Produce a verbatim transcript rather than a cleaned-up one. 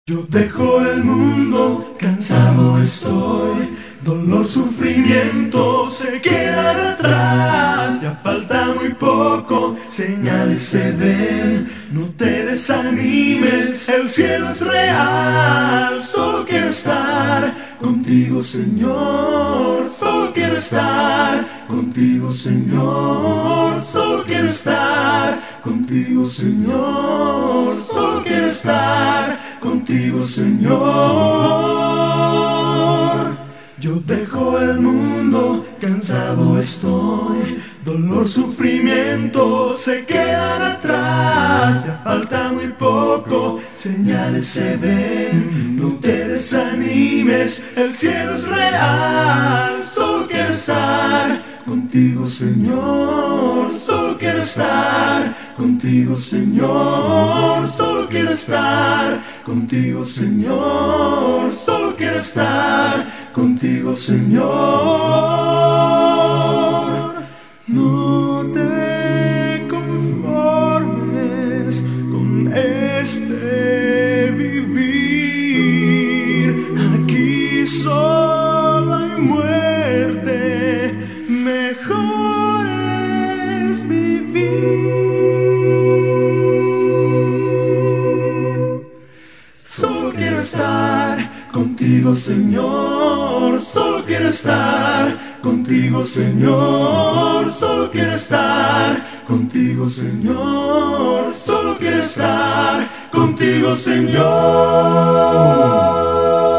Yo dejo el mundo, cansado estoy, dolor, sufrimiento se quedan atrás, ya falta muy poco, señales se ven, no te desanimes, el cielo es real, solo quiero estar contigo, Señor, solo quiero estar contigo, Señor, solo quiero estar contigo, Señor, solo quiero estar contigo, Señor. Yo dejo el mundo, cansado estoy, dolor, sufrimiento se quedan atrás, ya falta muy poco, señales se ven, no te desanimes, el cielo es real, solo quiero estar contigo, Señor, solo quiero estar contigo, Señor, solo quiero estar contigo, Señor, solo quiero estar contigo, Señor. No te conformes con este vivir, aquí solo hay muerte, mejor es vivir. Solo quiero estar contigo, Señor, solo quiero estar contigo, Señor, solo quiero estar contigo, Señor, solo quiero estar contigo, Señor.